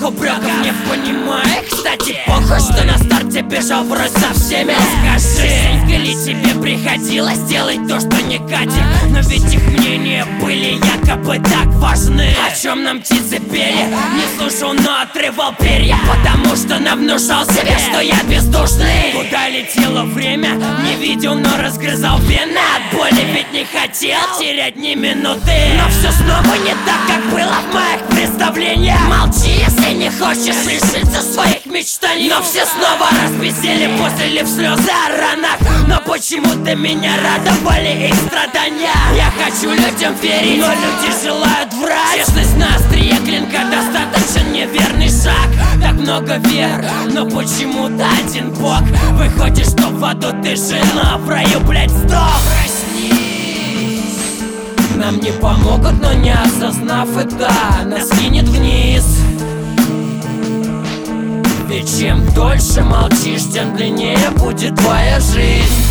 упреков не понимаю. Кстати, похуй, что на старте бежал врозь со всеми. Скажи, или тебе приходилось делать то, что не катит? Но ведь их мнения были якобы так важны. О чем нам птицы пели? Не слушал, но отрывал перья, потому что навнушал себе, что я бездушный. Куда летело время? Не видел, но разгрызал вены. От боли ведь не хотел терять ни минуты. Но все снова не так, как было в моих представлениях. Молчи, если не хочешь лишиться своих мечтаний. Но все снова разбесели, после в слезы о ранах. Но почему-то меня радовали их страдания. Я хочу людям верить, но люди желают врать. Честность на острие клинка достаточно неверный шаг. Так много вер, но почему-то один бог. Выходит, что в аду ты жил, а в раю, блять, сдох. Нам не помогут, но не осознав это, нас кинет вниз. Ведь чем дольше молчишь, тем длиннее будет твоя жизнь.